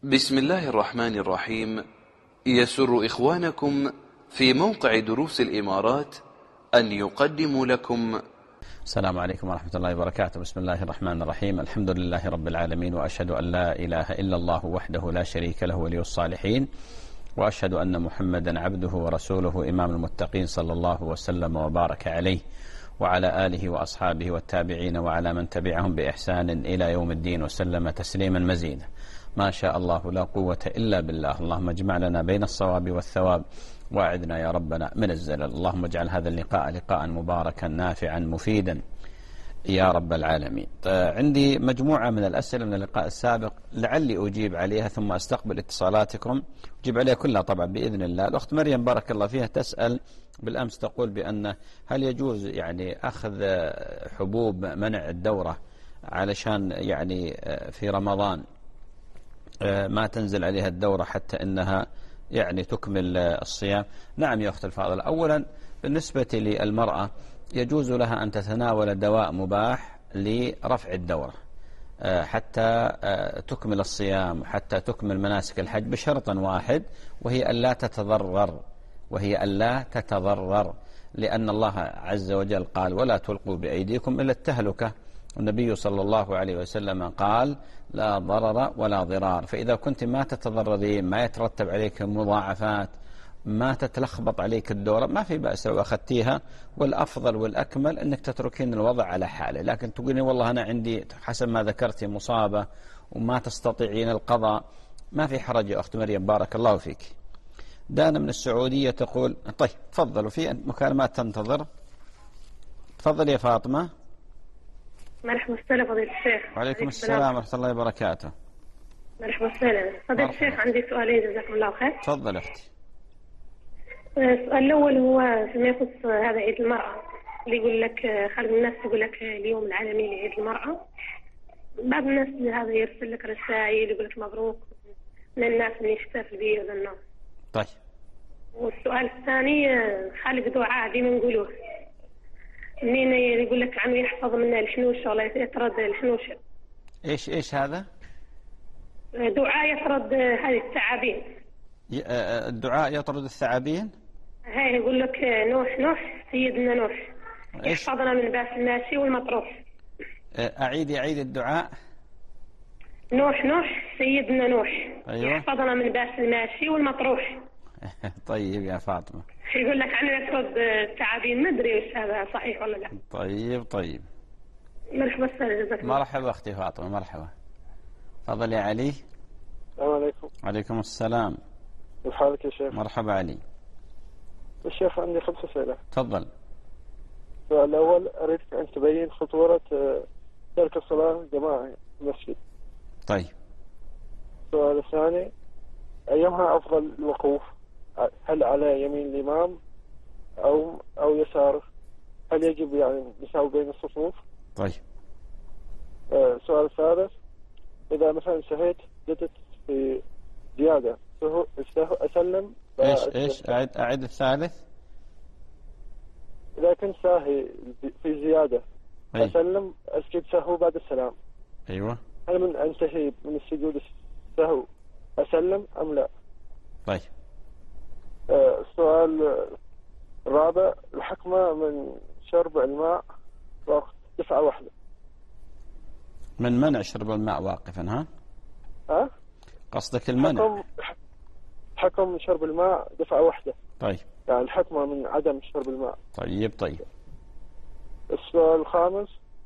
بسم الله الرحمن الرحيم. يسر إخوانكم في موقع دروس الإمارات أن يقدموا لكم. السلام عليكم ورحمة الله وبركاته. بسم الله الرحمن الرحيم. الحمد لله رب العالمين، وأشهد أن لا إله إلا الله وحده لا شريك له ولي الصالحين، وأشهد أن محمدا عبده ورسوله إمام المتقين، صلى الله وسلم وبارك عليه وعلى آله وأصحابه والتابعين وعلى من تبعهم بإحسان إلى يوم الدين، وسلم تسليما مزيدا. ما شاء الله لا قوة إلا بالله. اللهم اجمع لنا بين الصواب والثواب، واعذنا يا ربنا من الزلل. اللهم اجعل هذا اللقاء لقاء مباركا نافعا مفيدا يا رب العالمين. عندي مجموعة من الأسئلة من اللقاء السابق، لعلي أجيب عليها ثم أستقبل اتصالاتكم، أجيب عليها كلها طبعا بإذن الله. الأخت مريم بارك الله فيها تسأل بالأمس، تقول بأن هل يجوز يعني أخذ حبوب منع الدورة علشان يعني في رمضان ما تنزل عليها الدورة حتى إنها يعني تكمل الصيام؟ نعم يا أخت الفاضلة. أولا بالنسبة للمرأة يجوز لها أن تتناول دواء مباح لرفع الدورة حتى تكمل الصيام وحتى تكمل مناسك الحج، بشرط واحد، وهي ألا تتضرر، لأن الله عز وجل قال: ولا تلقوا بأيديكم إلى التهلكة. النبي صلى الله عليه وسلم قال: لا ضرر ولا ضرار. فإذا كنت ما تتضررين، ما يترتب عليك مضاعفات، ما تتلخبط عليك الدورة، ما في بأس لو أخذتيها، والأفضل والأكمل أنك تتركين الوضع على حاله. لكن تقولين والله أنا عندي حسب ما ذكرتي مصابة وما تستطيعين القضاء، ما في حرج يا أخت مريم بارك الله فيك. دانا من السعودية تقول: طيب تفضلوا، في مكالمات تنتظر. تفضل يا فاطمة. مرحبا وسهلا فضيلة الشيخ. وعليكم السلام ورحمة الله وبركاته. مرحبا وسهلا فضيلة الشيخ، عندي سؤالين جزاكم الله خير. تفضل أختي. السؤال الأول هو فيما يخص هذا عيد المرأة، اللي يقول لك خلي الناس تقول لك اليوم العالمي لعيد المرأة. بعض الناس هذا يرسل لك رسائل يقول لك مبروك من الناس اللي يحتفل به هذا النوع. طيب. والسؤال الثاني، خالق دعاء ديما نقولوه، منين يقول لك عنه يحفظ من الحنوش ولا يطرد الحنوش. ايش هذا؟ دعاء يطرد هذه الثعابين. الدعاء يطرد الثعابين؟ هاي يقول لك نوح سيدنا نوح يحفظنا من باس الماشي والمطروح. أعيد الدعاء. نوح سيدنا نوح. أيوة. يحفظنا من باس الماشي والمطروح. طيب يا فاطمة. يقول لك عنه يطرد الثعابين، ما ادري وش هذا صحيح ولا لا. طيب. مرحبا استاذ، جزاك الله. مرحبا اختي فاطمة، مرحبا. تفضل يا علي. السلام عليكم. وعليكم السلام. كيف حالك يا شيخ؟ مرحبا علي. الشيخ عندي 5 أسئلة. تفضل. السؤال الأول، أريدك أن تبين خطورة ترك الصلاة جماعي في المسجد. طيب. السؤال الثاني، أيهما أفضل الوقوف؟ هل على يمين الإمام أو يساره؟ هل يجب يعني نساوي بين الصفوف؟ طيب. السؤال الثالث، إذا مثلا سهيت جدت في زيادة أسلم؟ إيش أعد الثالث. إذا كنت ساهي في زيادة أسلم أسجد سهو بعد السلام. أيوة. هل من أنتهي من السجود السهو أسلم أم لا؟ طيب. السؤال الرابع، الحكمة من شرب الماء وقت دفعة واحدة. من منع شرب الماء واقفا، ها؟ قصدك المنع. حكم من شرب الماء دفعة واحدة. طيب. يعني الحكمة من عدم شرب الماء. طيب. السؤال الخامس،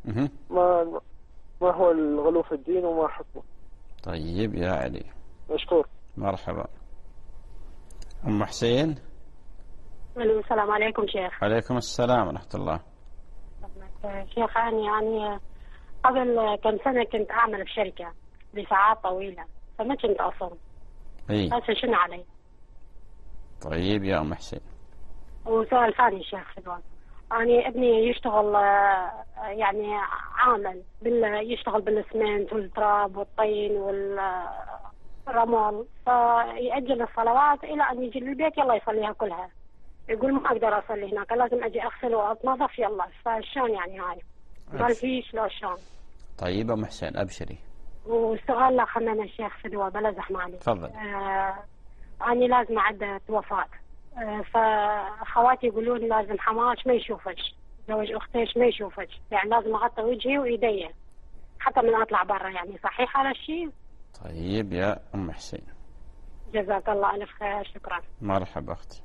ما هو الغلو في الدين وما حكمه؟ طيب يا علي. مشكور. مرحبا. أم حسين. السلام عليكم شيخ. عليكم السلام ورحمة الله. شيخ يعني قبل كم سنة كنت أعمل في شركة لساعات طويلة، فما كنت أصوم. هسه شنو علي؟ طيب يا أم حسين. وسؤال ثاني شيخ فضل، يعني ابني يشتغل يعني عامل يشتغل بالاسمنت والتراب والطين والرمل، فيأجل الصلوات إلى أن يجي للبيت يلا يصليها كلها. يقول ما أقدر أصلي هناك، لازم أجي أغسل وأتنظف يلا. فشون يعني هاي؟ قال في شلون شلون؟ طيب أم حسين أبشري، والسؤال الآخر من الشيخ فدوى بلا زحمة عليك. تفضل. أنا لازم عدة وفاة، فأخواتي يقولون لازم حماش ما يشوفش، زوج أختيش ما يشوفش، يعني لازم أغطي وجهي وإيدي حتى من أطلع برا، يعني صحيح هذا الشيء؟ طيب يا أم حسين، جزاك الله ألف خير، شكرا. مرحبا أختي.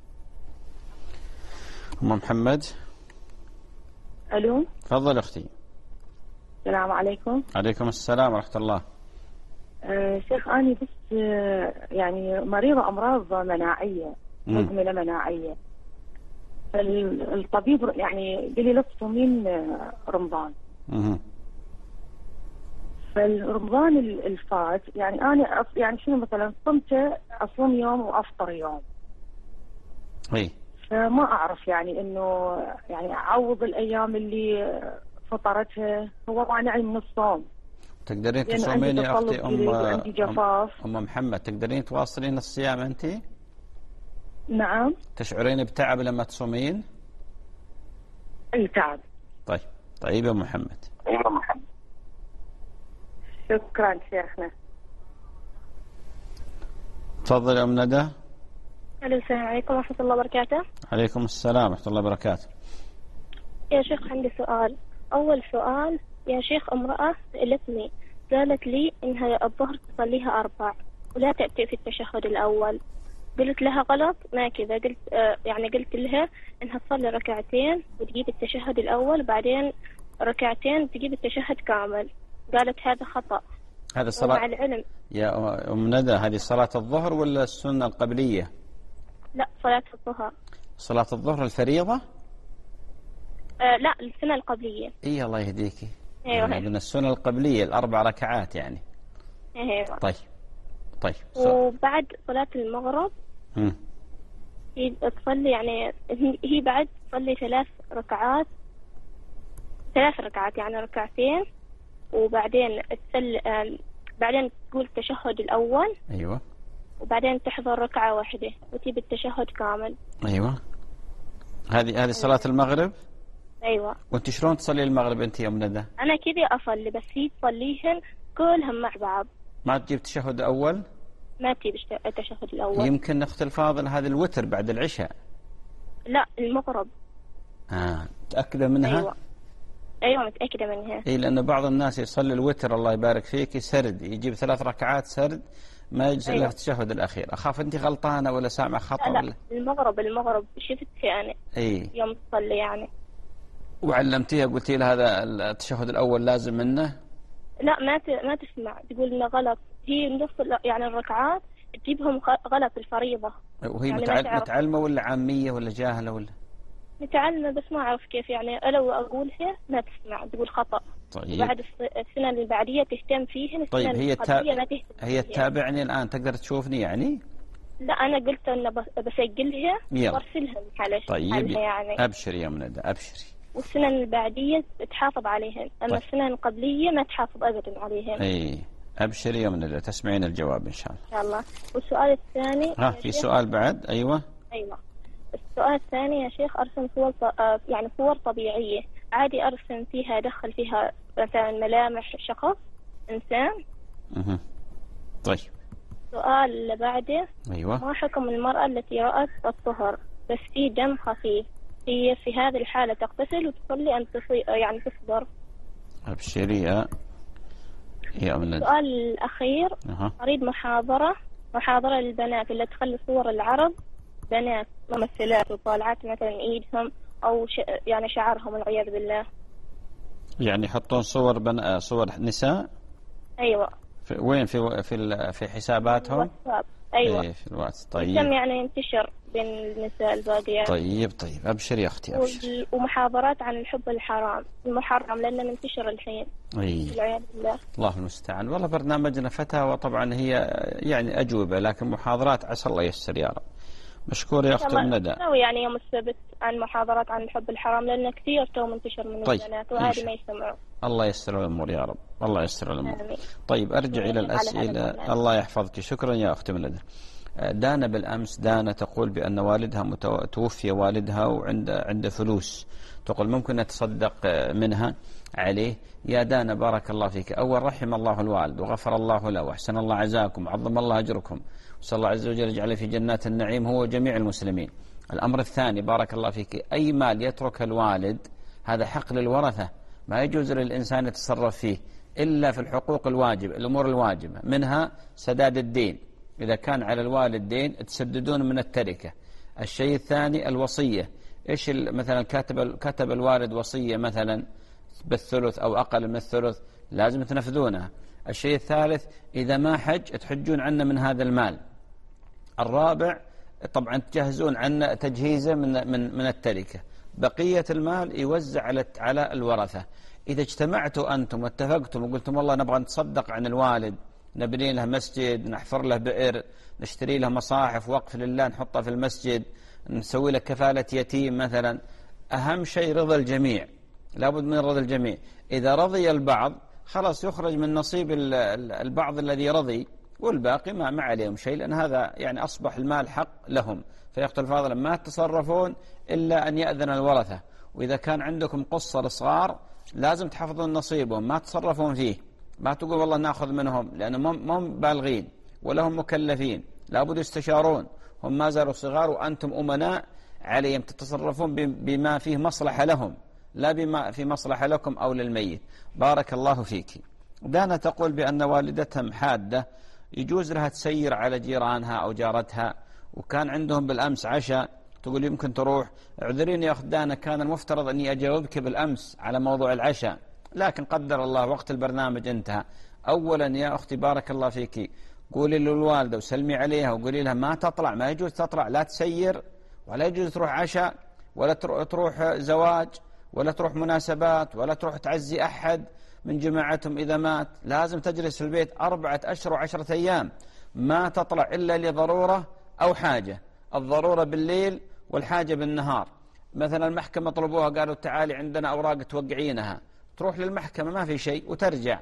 أم محمد. ألو. تفضل أختي. السلام عليكم. عليكم السلام ورحمة الله. شيخ أنا بس يعني مريضة أمراض مناعية، مزمنة مناعية. الطبيب يعني قال لي لا تصومين رمضان. فالرمضان الفات يعني أنا يعني شنو مثلا صمت أصوم يوم وأفطر يوم. إيه. فما أعرف يعني إنه يعني أعوض الأيام اللي فطرتها، هو مانعني من الصوم. تقدرين تصومين يا أختي عندي جفاف. أم محمد، تقدرين تواصلين الصيام أنت؟ نعم. تشعرين بتعب لما تصومين؟ أي تعب. طيب يا محمد. شكرا شيخنا. تفضل يا أم ندى. السلام عليكم ورحمة الله وبركاته. عليكم السلام ورحمة الله وبركاته. يا شيخ عندي سؤال. أول سؤال يا شيخ، امرأة سألتني قالت لي إنها الظهر تصليها 4 ولا تأتي في التشهد الأول. قلت لها غلط ما كذا، قلت لها إنها تصلي ركعتين وتجيب التشهد الأول بعدين ركعتين تجيب التشهد كامل. قالت هذا خطأ. هذا الصلاة مع العلم يا أم ندى، هذه صلاة الظهر ولا السنة القبلية؟ لا، صلاة الظهر. صلاة الظهر الفريضة؟ لا، السنة القبلية. إيه الله يهديكي. أيوة. من السنة القبلية 4 ركعات يعني. أيوة. طيب. وبعد صلاة المغرب هي تصلي يعني هي بعد تصلي 3 ركعات يعني ركعتين، وبعدين بعدين تقول التشهد الأول. أيوة. وبعدين تحضر ركعة واحدة وتجيب التشهد كامل. أيوة. هذه صلاة المغرب. أيوة. وأنت شلون تصلي المغرب أنت يا أم ندى؟ أنا كذا أصلي، بس هي تصليهن كلهم مع بعض. ما تجيب تشهد أول؟ ما تجيب التشهد الأول. يمكن أخت الفاضل هذا الوتر بعد العشاء. لا، المغرب. متأكدة منها؟ أيوة متأكدة منها. إيه، لأن بعض الناس يصلي الوتر الله يبارك فيك سرد، يجيب 3 ركعات سرد ما يجلس إلا في التشهد الأخير. أخاف أنت غلطانة ولا سامع خطأ. لا المغرب شفتها أنا. إيه. يوم تصلي يعني. وعلمتيها قلتي لها هذا التشهد الأول لازم منه؟ لا، ما تسمع، تقول إنه غلط. هي نص يعني الركعات تجيبهم غلط الفريضة. وهي يعني متعلمة ولا عامية ولا جاهلة ولا؟ متعلمة بس ما أعرف كيف يعني. لو أقولها ما تسمع، تقول خطأ. طيب. بعد السنة اللي بعدية تهتم فيهن. طيب هي تتابعني الآن، تقدر تشوفني يعني؟ لا، أنا قلت إنه بسجلها وارسلها على طيب يعني. أبشري يا منى أبشري. والسنة البعدية تحافظ عليهن، أما السنة القبلية ما تحافظ أبدا عليهن. إيه أبشري يا منى، تسمعين الجواب إن شاء الله. إن شاء الله. والسؤال الثاني في سؤال بعد. أيوة. السؤال الثاني يا شيخ، أرسم صور طبيعية عادي، أرسم فيها أدخل فيها مثلا ملامح شخص إنسان. طيب. السؤال اللي بعده. أيوة. ما حكم المرأة التي رأت الطهر بس في دم خفيف، هي في هذه الحالة تغتسل وتصلي أن يعني تصبر؟ أبشري يا أمنا. السؤال الأخير. أريد محاضرة للبنات اللي تخلي صور العرب بنات ممثلات وطالعات مثلا إيدهم أو يعني شعرهم والعياذ بالله. يعني يحطون صور نساء. أيوة. وين في حساباتهم؟ الواتساب. أيوة. في الواتس. طيب. كم يعني ينتشر بين النساء الباقيات. طيب أبشر يا أختي أبشر. ومحاضرات عن الحب الحرام المحرم لأنه منتشر الحين. والعياذ بالله. الله المستعان. والله برنامجنا فتاوى طبعا هي يعني أجوبة، لكن محاضرات عسى الله ييسر يا رب. مشكور يا أختي ندى. يعني يوم السبت عن محاضرات عن الحب الحرام لأنه كثير تو منتشر من البنات وهذه ما يسمعوا. الله ييسر الأمور يا رب. الله ييسر الأمور. طيب أرجع إلى الأسئلة. الله يحفظك. شكرا يا أختي ندى. دانا بالأمس، دانا تقول بأن والدها توفي والدها وعند فلوس، تقول ممكن نتصدق منها عليه. يا دانا بارك الله فيك، أول رحم الله الوالد وغفر الله له وأحسن الله عزاكم وعظم الله أجركم، وصلى الله عز وجل يجعله في جنات النعيم هو جميع المسلمين. الأمر الثاني بارك الله فيك، أي مال يترك الوالد هذا حق للورثة، ما يجوز للإنسان يتصرف فيه إلا في الحقوق الواجبة، الأمور الواجبة، منها سداد الدين، إذا كان على الوالد دين تسددون من التركة. الشيء الثاني الوصية، إيش مثلا كتب الوالد وصية مثلا بالثلث أو أقل من الثلث، لازم تنفذونها. الشيء الثالث إذا ما حج تحجون عنه من هذا المال. الرابع طبعا تجهزون عنه تجهيزه من التركة. بقية المال يوزع على الورثة. إذا اجتمعتوا أنتم واتفقتم وقلتم والله نبغى نتصدق عن الوالد، نبني له مسجد، نحفر له بئر، نشتري له مصاحف وقف لله نحطها في المسجد، نسوي له كفالة يتيم مثلا، أهم شيء رضا الجميع، لابد من رضا الجميع. إذا رضي البعض خلاص يخرج من نصيب البعض الذي رضي، والباقي ما عليهم شيء، لأن هذا يعني أصبح المال حق لهم. فيقتل فاضلا ما تتصرفون إلا أن يأذن الورثة. وإذا كان عندكم قصر صغار لازم تحفظون نصيبهم، ما تصرفون فيه، ما تقول والله نأخذ منهم، لأنهم هم بالغين ولا هم مكلفين، لابد يستشارون، هم ما زالوا صغار وأنتم أمناء عليهم، تتصرفون بما فيه مصلحة لهم لا بما في مصلحة لكم أو للميت. بارك الله فيك. دانا تقول بأن والدتها حادة، يجوز لها تسير على جيرانها أو جارتها، وكان عندهم بالأمس عشاء، تقول يمكن تروح. اعذريني يا أخت دانا، كان المفترض أني أجاوبك بالأمس على موضوع العشاء، لكن قدر الله وقت البرنامج انتهى. أولا يا أختي بارك الله فيك، قولي للوالدة وسلمي عليها وقولي لها ما تطلع، ما يجوز تطلع، لا تسير ولا يجوز تروح عشاء ولا تروح زواج ولا تروح مناسبات ولا تروح تعزي أحد من جماعتهم إذا مات. لازم تجلس في البيت 4 أشهر و10 أيام، ما تطلع إلا لضرورة أو حاجة، الضرورة بالليل والحاجة بالنهار. مثلا المحكمة طلبوها قالوا تعالي عندنا أوراق توقعينها، تروح للمحكمة ما في شيء وترجع.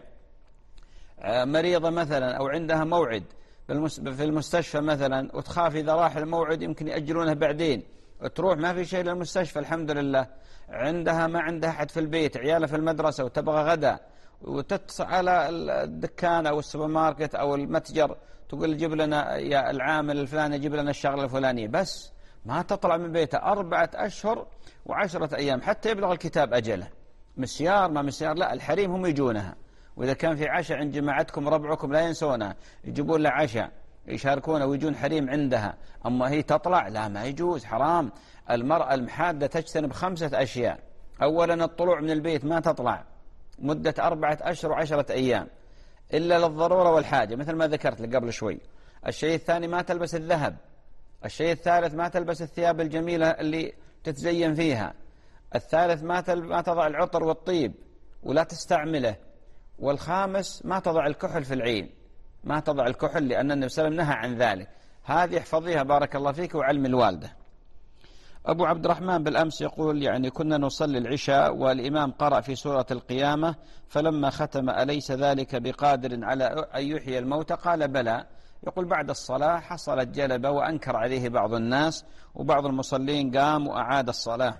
مريضة مثلا أو عندها موعد في المستشفى مثلا، وتخاف إذا راح الموعد يمكن يأجلونه بعدين، تروح ما في شيء للمستشفى الحمد لله. ما عندها أحد في البيت، عيالها في المدرسة وتبغى غدا، وتتصل على الدكان أو السوبر ماركت أو المتجر تقول جيب لنا يا العامل الفلاني جيب لنا الشغلة الفلانية، بس ما تطلع من بيتها 4 أشهر و10 أيام حتى يبلغ الكتاب أجله. مسيار ما مسيار لا، الحريم هم يجونها. وإذا كان في عشاء عند جماعتكم ربعكم لا ينسونها، يجيبون له عشاء يشاركونه ويجون حريم عندها. أما هي تطلع لا، ما يجوز، حرام. المرأة المحادة تجتنب 5 أشياء. أولا الطلوع من البيت، ما تطلع مدة 4 أشهر و10 أيام إلا للضرورة والحاجة مثل ما ذكرت لك قبل شوي. الشيء الثاني ما تلبس الذهب. الشيء الثالث ما تلبس الثياب الجميلة اللي تتزين فيها. الثالث ما تضع العطر والطيب ولا تستعمله. والخامس ما تضع الكحل في العين، ما تضع الكحل، لأن النبي صلى الله عليه وسلم نهى عن ذلك. هذه احفظيها بارك الله فيك وعلم الوالدة. أبو عبد الرحمن بالأمس يقول يعني كنا نصلي العشاء والإمام قرأ في سورة القيامة، فلما ختم أليس ذلك بقادر على أن يحيي الموتى؟ قال بلى. يقول بعد الصلاة حصلت جلبة وأنكر عليه بعض الناس، وبعض المصلين قام وأعاد الصلاة.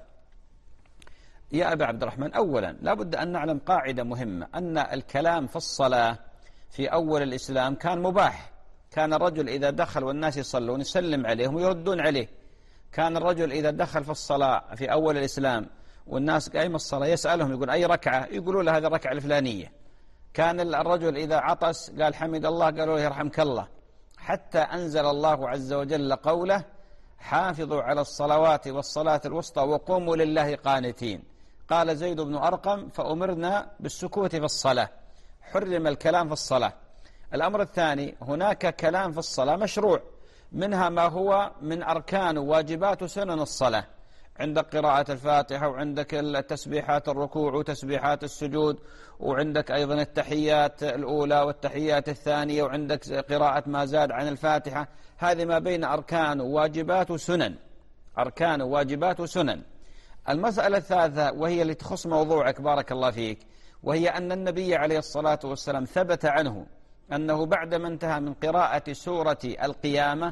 يا أبا عبد الرحمن، أولا لابد أن نعلم قاعدة مهمة، أن الكلام في الصلاة في أول الإسلام كان مباح. كان الرجل إذا دخل والناس يصلون يسلم عليهم ويردون عليه. كان الرجل إذا دخل في الصلاة في أول الإسلام والناس قايم الصلاة يسألهم يقول أي ركعة، يقولوا له هذه الركعة الفلانية. كان الرجل إذا عطس قال حمد الله، قالوا له يرحمك الله. حتى أنزل الله عز وجل قوله حافظوا على الصلوات والصلاة الوسطى وقوموا لله قانتين. قال زيد بن أرقم فأمرنا بالسكوت في الصلاة، حرم الكلام في الصلاة. الأمر الثاني، هناك كلام في الصلاة مشروع، منها ما هو من أركان وواجبات وسنن الصلاة، عندك قراءة الفاتحة، وعندك التسبيحات الركوع وتسبيحات السجود، وعندك أيضا التحيات الأولى والتحيات الثانية، وعندك قراءة ما زاد عن الفاتحة. هذه ما بين أركان وواجبات وسنن، أركان وواجبات وسنن. المسألة الثالثة وهي اللي تخص موضوعك بارك الله فيك، وهي أن النبي عليه الصلاة والسلام ثبت عنه أنه بعدما انتهى من قراءة سورة القيامة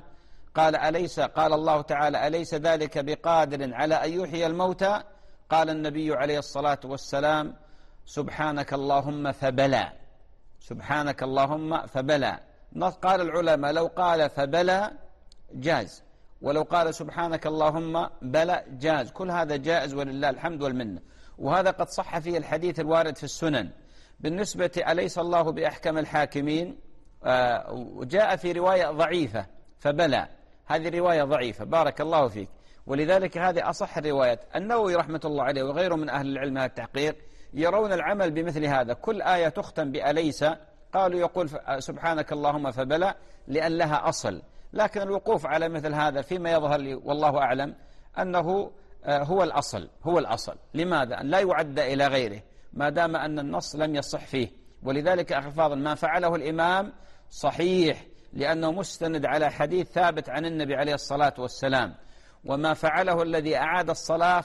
قال الله تعالى: أليس ذلك بقادر على أن يحيي الموتى؟ قال النبي عليه الصلاة والسلام: سبحانك اللهم فبلى. سبحانك اللهم فبلى. قال العلماء: لو قال فبلى جاز، ولو قال سبحانك اللهم بلى جاز، كل هذا جائز ولله الحمد والمنة. وهذا قد صح فيه الحديث الوارد في السنن. بالنسبة أليس الله بأحكم الحاكمين، وجاء في رواية ضعيفة فبلى، هذه رواية ضعيفة بارك الله فيك، ولذلك هذه أصح الروايات. النووي رحمة الله عليه وغيره من أهل العلم التحقيق يرون العمل بمثل هذا، كل آية تختم بأليس قالوا يقول سبحانك اللهم فبلى لأن لها أصل، لكن الوقوف على مثل هذا فيما يظهر لي والله أعلم أنه هو الأصل. لماذا؟ أن لا يعد إلى غيره ما دام أن النص لم يصح فيه. ولذلك أخي الفاضل ما فعله الإمام صحيح لأنه مستند على حديث ثابت عن النبي عليه الصلاة والسلام، وما فعله الذي أعاد الصلاة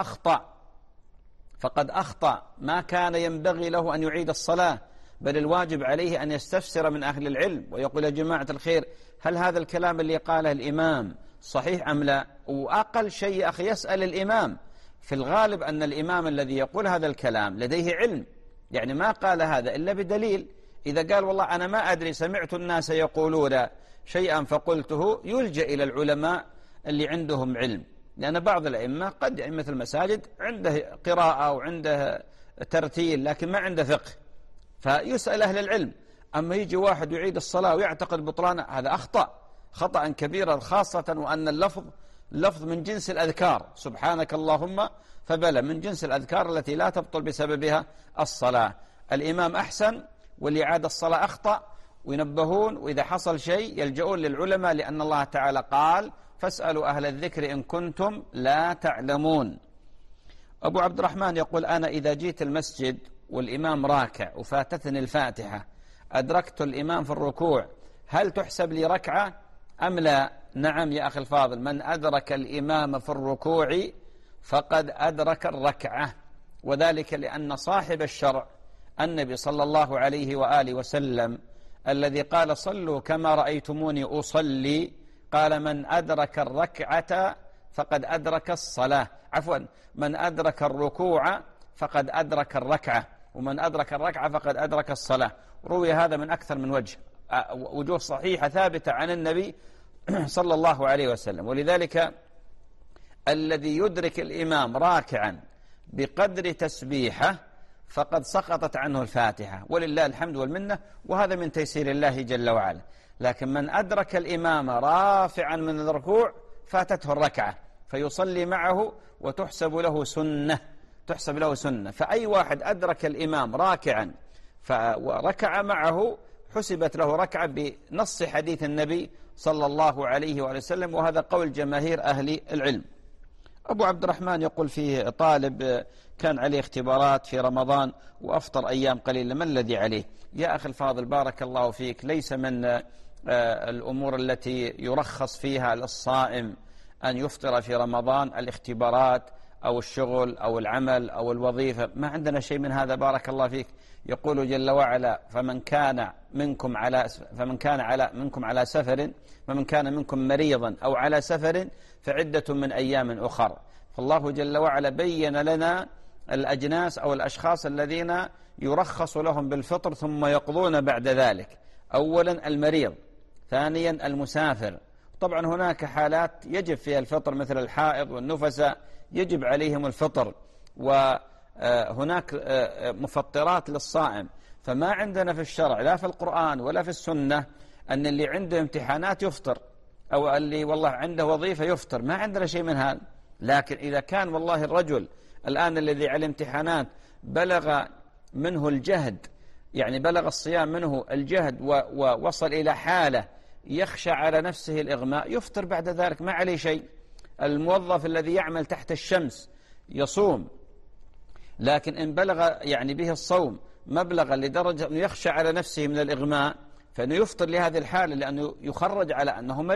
فقد أخطأ، ما كان ينبغي له أن يعيد الصلاة، بل الواجب عليه أن يستفسر من أهل العلم ويقول: يا جماعة الخير، هل هذا الكلام اللي قاله الإمام صحيح أم لا؟ وأقل شيء أخي يسأل الإمام. في الغالب أن الإمام الذي يقول هذا الكلام لديه علم، يعني ما قال هذا إلا بدليل. إذا قال والله أنا ما أدري سمعت الناس يقولون شيئا فقلته، يلجأ إلى العلماء اللي عندهم علم، لأن بعض الأئمة قد مثل المساجد عنده قراءة وعنده ترتيل لكن ما عنده فقه، فيسأل أهل العلم. أما يجي واحد يعيد الصلاة ويعتقد بطلانه، هذا خطأ كبيرا، خاصة وأن اللفظ من جنس الأذكار، سبحانك اللهم فبلى من جنس الأذكار التي لا تبطل بسببها الصلاة. الإمام أحسن واللي عاد الصلاة أخطأ، وينبهون، وإذا حصل شيء يلجؤون للعلماء، لأن الله تعالى قال: فاسألوا أهل الذكر إن كنتم لا تعلمون. أبو عبد الرحمن يقول: أنا إذا جيت المسجد والإمام راكع وفاتتني الفاتحة، أدركت الإمام في الركوع، هل تحسب لي ركعة أم لا؟ نعم يا أخي الفاضل، من أدرك الإمام في الركوع فقد أدرك الركعة، وذلك لأن صاحب الشرع النبي صلى الله عليه وآله وسلم الذي قال: صلوا كما رأيتموني أصلي، قال: من أدرك الركعة فقد أدرك الصلاة، عفوا، من أدرك الركوع فقد أدرك الركعة، ومن أدرك الركعة فقد أدرك الصلاة. روي هذا من أكثر من وجوه صحيحة ثابتة عن النبي صلى الله عليه وسلم. ولذلك الذي يدرك الإمام راكعا بقدر تسبيحه فقد سقطت عنه الفاتحة، ولله الحمد والمنة، وهذا من تيسير الله جل وعلا. لكن من أدرك الإمام رافعا من الركوع فاتته الركعة، فيصلي معه وتحسب له سنة. فأي واحد أدرك الإمام راكعا وركع معه حسبت له ركعة بنص حديث النبي صلى الله عليه وسلم، وهذا قول جماهير أهل العلم. أبو عبد الرحمن يقول: فيه طالب كان عليه اختبارات في رمضان وأفطر أيام قليلة، ما الذي عليه؟ يا أخي الفاضل بارك الله فيك، ليس من الأمور التي يرخص فيها للصائم أن يفطر في رمضان الإختبارات أو الشغل أو العمل أو الوظيفة، ما عندنا شيء من هذا بارك الله فيك. يقول جل وعلا: فمن كان منكم على سفر، فمن كان منكم مريضا أو على سفر فعدة من أيام أخر. فالله جل وعلا بين لنا الأجناس أو الأشخاص الذين يرخص لهم بالفطر ثم يقضون بعد ذلك. أولا المريض، ثانيا المسافر. طبعا هناك حالات يجب فيها الفطر مثل الحائض والنفساء، يجب عليهم الفطر، وهناك مفطرات للصائم. فما عندنا في الشرع لا في القرآن ولا في السنة أن اللي عنده امتحانات يفطر، أو اللي والله عنده وظيفة يفطر، ما عندنا شيء من هذا. لكن إذا كان والله الرجل الآن الذي على امتحانات بلغ منه الجهد، يعني بلغ الصيام منه الجهد ووصل إلى حالة يخشى على نفسه الإغماء، يفطر بعد ذلك ما عليه شيء. الموظف الذي يعمل تحت الشمس يصوم، لكن إن بلغ يعني به الصوم مبلغا لدرجة أنه يخشى على نفسه من الإغماء فإنه يفطر لهذه الحالة، لأنه يخرج على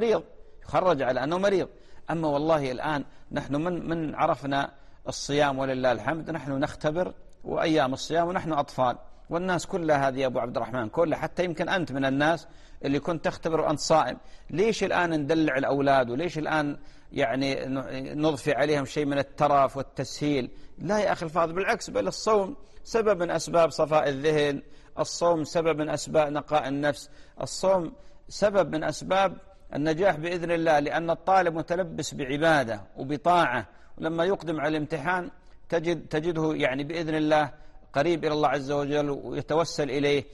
أنه مريض. أما والله الآن نحن من عرفنا الصيام ولله الحمد، نحن نختبر وأيام الصيام ونحن أطفال، والناس كلها هذه يا أبو عبد الرحمن كلها، حتى يمكن أنت من الناس اللي كنت تختبر وأنت صائم. ليش الآن ندلع الأولاد؟ وليش الآن يعني نضفي عليهم شيء من الترف والتسهيل؟ لا يا أخي الفاضل، بالعكس، بل الصوم سبب من أسباب صفاء الذهن، الصوم سبب من أسباب نقاء النفس، الصوم سبب من أسباب النجاح بإذن الله، لأن الطالب متلبس بعبادة وبطاعة، ولما يقدم على الامتحان تجده يعني بإذن الله قريب إلى الله عز وجل ويتوسل إليه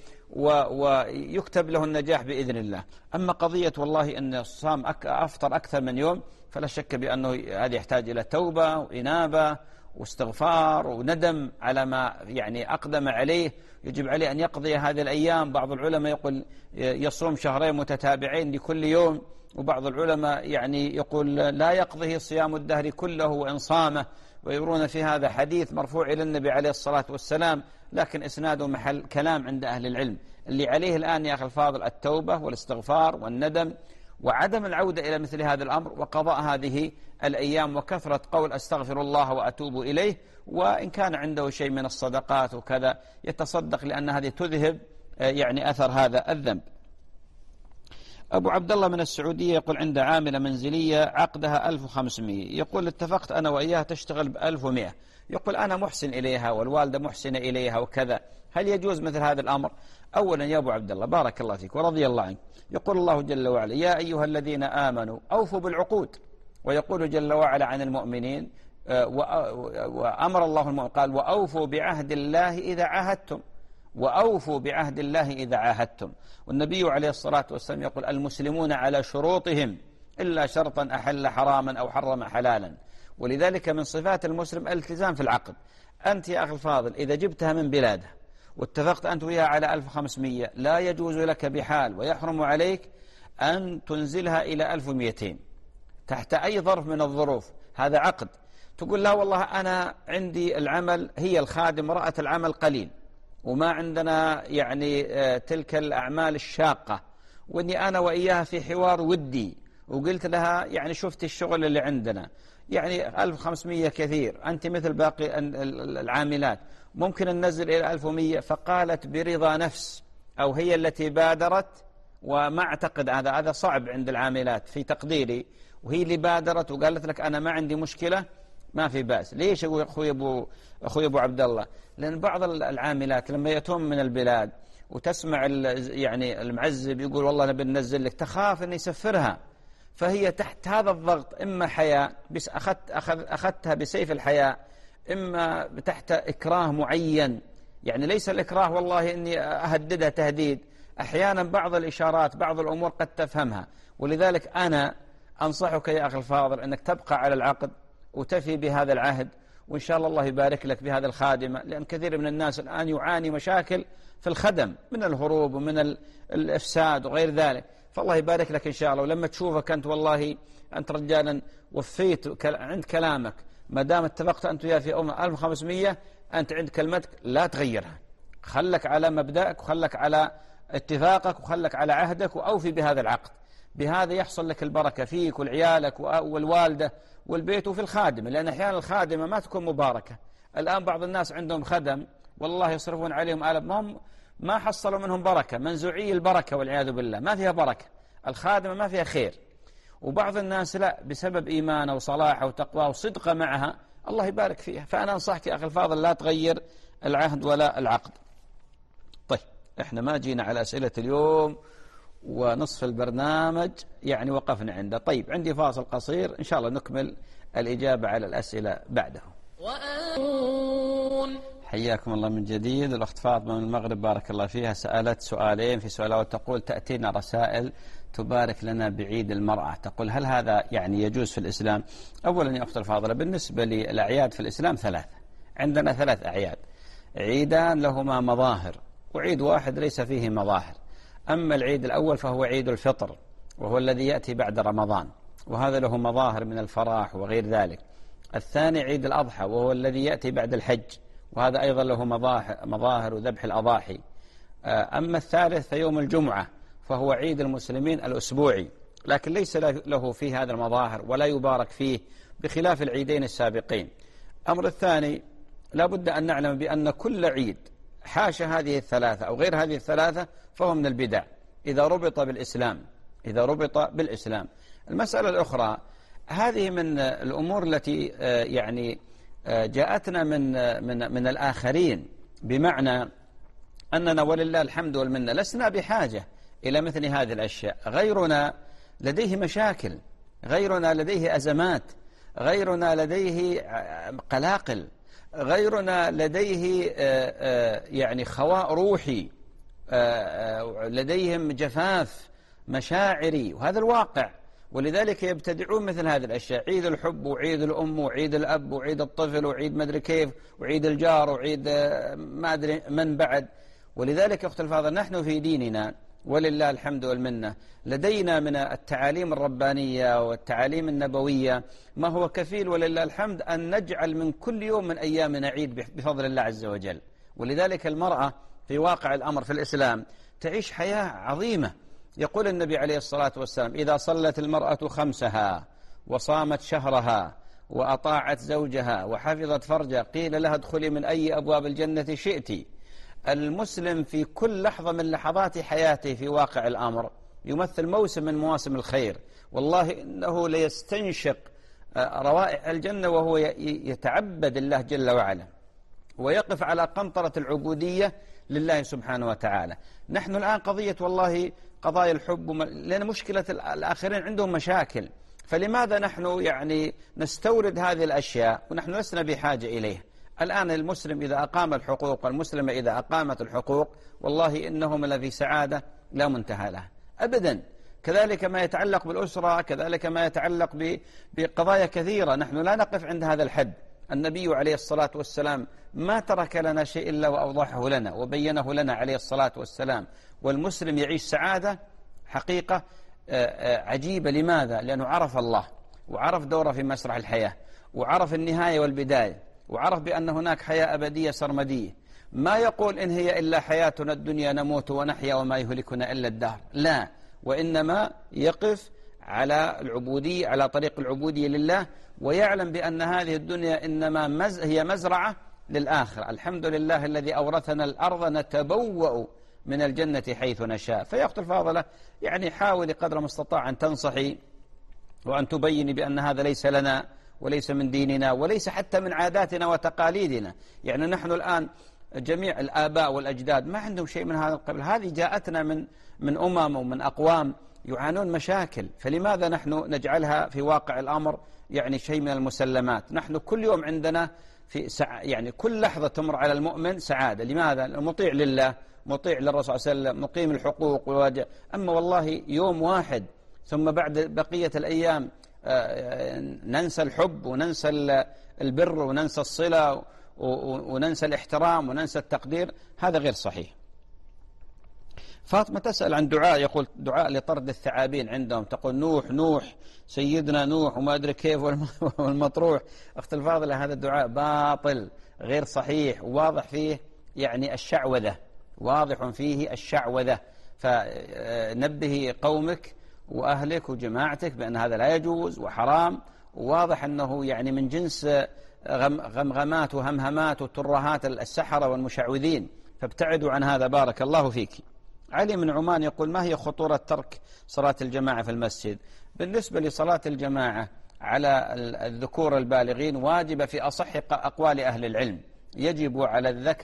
ويكتب له النجاح بإذن الله. أما قضية والله أن الصام أفطر أكثر من يوم، فلا شك بأنه هذا يحتاج إلى توبة وإنابة واستغفار وندم على ما يعني أقدم عليه. يجب عليه أن يقضي هذه الأيام. بعض العلماء يقول يصوم شهرين متتابعين لكل يوم، وبعض العلماء يعني يقول لا يقضيه صيام الدهر كله وإن صامه، ويرون في هذا حديث مرفوع إلى النبي عليه الصلاة والسلام، لكن إسناده محل كلام عند أهل العلم. اللي عليه الآن يا أخي الفاضل التوبة والاستغفار والندم وعدم العودة إلى مثل هذا الأمر، وقضاء هذه الأيام، وكثرة قول أستغفر الله وأتوب إليه، وإن كان عنده شيء من الصدقات وكذا يتصدق، لأن هذه تذهب يعني أثر هذا الذنب. أبو عبد الله من السعودية يقول عنده عاملة منزلية عقدها 1500، يقول اتفقت أنا وإياها تشتغل ب1100، يقول أنا محسن إليها والوالدة محسنة إليها وكذا، هل يجوز مثل هذا الأمر؟ أولا يا أبو عبد الله بارك الله فيك ورضي الله عنك، يقول الله جل وعلا يا أيها الذين آمنوا أوفوا بالعقود، ويقول جل وعلا عن المؤمنين وأمر الله المؤمنين قال وأوفوا بعهد الله إذا عاهدتم، وأوفوا بعهد الله إذا عاهدتم. والنبي عليه الصلاة والسلام يقول المسلمون على شروطهم إلا شرطا أحل حراما أو حرم حلالا. ولذلك من صفات المسلم الالتزام في العقد. أنت يا أخي الفاضل إذا جبتها من بلاده واتفقت أنت وياها على 1500، لا يجوز لك بحال ويحرم عليك أن تنزلها إلى 1200 تحت أي ظرف من الظروف. هذا عقد. تقول لا والله أنا عندي العمل، هي الخادم رأت العمل قليل وما عندنا يعني تلك الأعمال الشاقة، وإني أنا وإياها في حوار ودي وقلت لها يعني شفت الشغل اللي عندنا يعني 1500 كثير، أنت مثل باقي العاملات ممكن ننزل إلى 1100، فقالت برضا نفس أو هي التي بادرت، وما أعتقد هذا صعب عند العاملات في تقديري، وهي اللي بادرت وقالت لك أنا ما عندي مشكلة ما في بأس. ليش أخوي أبو عبد الله؟ لأن بعض العاملات لما يأتون من البلاد وتسمع يعني المعزب يقول والله نبي ننزل لك، تخاف أن يسفرها، فهي تحت هذا الضغط، إما حياء بس أخذتها بسيف الحياء، إما تحت إكراه معين. يعني ليس الإكراه والله إني أهددها تهديد، أحيانا بعض الإشارات بعض الأمور قد تفهمها. ولذلك أنا أنصحك يا أخي الفاضل أنك تبقى على العقد وتفي بهذا العهد، وإن شاء الله يبارك لك بهذا الخادمة، لأن كثير من الناس الآن يعاني مشاكل في الخدم من الهروب ومن الإفساد وغير ذلك، فالله يبارك لك إن شاء الله. ولما تشوفك أنت والله أنت رجالا وفيت عند كلامك، ما دام اتفقت أنت وياه في 1500 أنت عند كلمتك لا تغيرها، خلك على مبدأك وخلك على اتفاقك وخلك على عهدك وأوفي بهذا العقد. بهذا يحصل لك البركة فيك والعيالك والوالدة والبيت وفي الخادمة، لأن أحيانا الخادمة ما تكون مباركة. الآن بعض الناس عندهم خدم والله يصرفون عليهم آلاف، ما حصلوا منهم بركة، منزوعي البركة والعياذ بالله، ما فيها بركة، الخادمة ما فيها خير. وبعض الناس لا، بسبب إيمانه وصلاحه وتقواه وصدقه معها الله يبارك فيها. فأنا أنصحك يا أخي الفاضل لا تغير العهد ولا العقد. طيب احنا ما جينا على أسئلة اليوم ونصف البرنامج يعني وقفنا عنده. طيب عندي فاصل قصير إن شاء الله نكمل الإجابة على الأسئلة بعده. حياكم الله من جديد. الأخت فاطمة من المغرب بارك الله فيها سألت سؤالين في سؤالها، وتقول تأتينا رسائل تبارك لنا بعيد المرأة، تقول هل هذا يعني يجوز في الإسلام؟ أولا يا أخت الفاضلة بالنسبة للأعياد في الإسلام ثلاثة، عندنا 3 أعياد، عيدان لهما مظاهر وعيد واحد ليس فيه مظاهر. أما العيد الأول فهو عيد الفطر وهو الذي يأتي بعد رمضان، وهذا له مظاهر من الفرح وغير ذلك. الثاني عيد الأضحى وهو الذي يأتي بعد الحج، وهذا أيضا له مظاهر وذبح الأضاحي. أما الثالث فيوم الجمعة فهو عيد المسلمين الأسبوعي، لكن ليس له فيه هذا المظاهر ولا يبارك فيه بخلاف العيدين السابقين. أمر الثاني لا بد أن نعلم بأن كل عيد حاشا هذه الثلاثة أو غير هذه الثلاثة فهو من البدع إذا ربط بالإسلام. المسألة الأخرى، هذه من الأمور التي يعني جاءتنا من الآخرين، بمعنى أننا ولله الحمد والمنة لسنا بحاجة إلى مثل هذه الأشياء. غيرنا لديه مشاكل، غيرنا لديه أزمات، غيرنا لديه قلاقل، غيرنا لديه يعني خواء روحي، لديهم جفاف مشاعري، وهذا الواقع. ولذلك يبتدعون مثل هذه الأشياء، عيد الحب وعيد الأم وعيد الأب وعيد الطفل وعيد مدري كيف وعيد الجار وعيد ما أدري من بعد. ولذلك أخت الفاضل نحن في ديننا ولله الحمد والمنة لدينا من التعاليم الربانية والتعاليم النبوية ما هو كفيل ولله الحمد أن نجعل من كل يوم من أيامنا عيد بفضل الله عز وجل. ولذلك المرأة في واقع الأمر في الإسلام تعيش حياة عظيمة. يقول النبي عليه الصلاة والسلام: إذا صلت المرأة 5 وصامت شهرها وأطاعت زوجها وحفظت فرجها قيل لها ادخلي من أي أبواب الجنة شئت. المسلم في كل لحظة من لحظات حياته في واقع الأمر يمثل موسم من مواسم الخير. والله إنه ليستنشق روائح الجنة وهو يتعبد الله جل وعلا ويقف على قنطرة العبودية لله سبحانه وتعالى. نحن الآن قضية والله قضايا الحب، لأن مشكلة الآخرين عندهم مشاكل، فلماذا نحن يعني نستورد هذه الأشياء ونحن لسنا بحاجة إليها؟ الآن المسلم إذا أقام الحقوق والمسلمة إذا أقامت الحقوق والله إنهم لفي سعادة لا منتهى لها أبدا. كذلك ما يتعلق بالأسرة، كذلك ما يتعلق بقضايا كثيرة. نحن لا نقف عند هذا الحد. النبي عليه الصلاة والسلام ما ترك لنا شيء إلا وأوضحه لنا وبينه لنا عليه الصلاة والسلام. والمسلم يعيش سعادة حقيقة عجيبة. لماذا؟ لأنه عرف الله وعرف دوره في مسرح الحياة وعرف النهاية والبداية وعرف بأن هناك حياة أبدية سرمدية. ما يقول إن هي إلا حياتنا الدنيا نموت ونحيا وما يهلكنا إلا الدهر، لا، وإنما يقف على العبودية، على طريق العبودية لله، ويعلم بأن هذه الدنيا إنما هي مزرعة للآخرة. الحمد لله الذي أورثنا الأرض نتبوأ من الجنة حيث نشاء. فيا أخت الفاضلة يعني حاولي قدر المستطاع أن تنصحي وأن تبيني بأن هذا ليس لنا وليس من ديننا وليس حتى من عاداتنا وتقاليدنا. يعني نحن الآن جميع الآباء والأجداد ما عندهم شيء من هذا القبيل. هذه جاءتنا من أمم ومن أقوام يعانون مشاكل، فلماذا نحن نجعلها في واقع الأمر يعني شيء من المسلمات؟ نحن كل يوم عندنا يعني كل لحظة تمر على المؤمن سعادة. لماذا؟ مطيع لله، مطيع للرسول صلى الله عليه وسلم، مقيم الحقوق والواجب. أما والله يوم واحد ثم بعد بقية الأيام ننسى الحب وننسى البر وننسى الصلة وننسى الاحترام وننسى التقدير، هذا غير صحيح. فاطمة تسأل عن دعاء، يقول دعاء لطرد الثعابين عندهم، تقول نوح نوح سيدنا نوح وما أدري كيف والمطروح. أخت الفاضلة هذا الدعاء باطل غير صحيح، واضح فيه يعني الشعوذة، واضح فيه الشعوذة. فنبهي قومك وأهلك وجماعتك بأن هذا لا يجوز وحرام، وواضح أنه يعني من جنس غمغمات وهمهمات وترهات السحرة والمشعوذين، فابتعدوا عن هذا بارك الله فيك. علي من عمان يقول: ما هي خطورة ترك صلاة الجماعة في المسجد؟ بالنسبة لصلاة الجماعة على الذكور البالغين واجبة في أصح أقوال أهل العلم. يجب على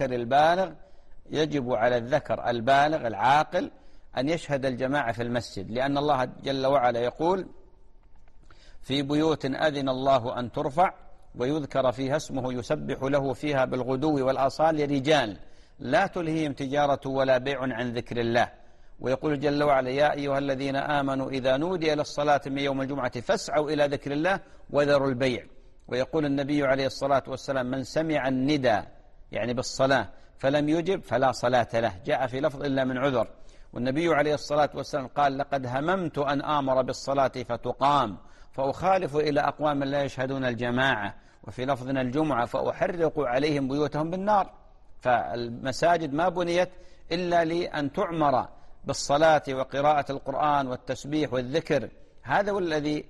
الذكر البالغ العاقل أن يشهد الجماعة في المسجد، لأن الله جل وعلا يقول: في بيوت أذن الله أن ترفع ويذكر فيها اسمه يسبح له فيها بالغدو والآصال رجال لا تلهيهم تجارة ولا بيع عن ذكر الله. ويقول جل وعلا: يا أيها الذين آمنوا إذا نودي للصلاة من يوم الجمعة فاسعوا إلى ذكر الله وذروا البيع. ويقول النبي عليه الصلاة والسلام: من سمع الندى يعني بالصلاة فلم يجب فلا صلاة له، جاء في لفظ إلا من عذر. والنبي عليه الصلاة والسلام قال: لقد هممت أن آمر بالصلاة فتقام فأخالف إلى أقوام لا يشهدون الجماعة، وفي لفظنا الجمعة فأحرق عليهم بيوتهم بالنار. فالمساجد ما بنيت إلا لأن تعمر بالصلاة وقراءة القرآن والتسبيح والذكر، هذا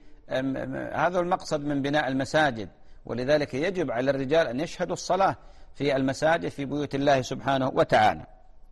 المقصد من بناء المساجد. ولذلك يجب على الرجال أن يشهدوا الصلاة في المساجد في بيوت الله سبحانه وتعالى.